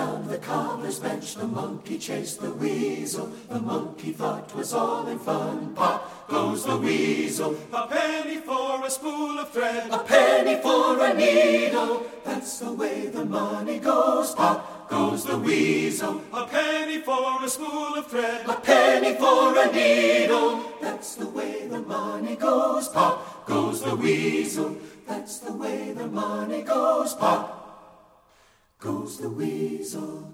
round the cobbler's bench, the monkey chased the weasel. The monkey thought 'twas all in fun. Pop goes the weasel. A penny for a spool of thread, a penny for a needle. That's the way the money goes. Pop goes the weasel. A penny for a spool of thread, a penny for a needle. That's the way the money goes. Pop goes the weasel. That's the way the money goes. Pop goes the weasel.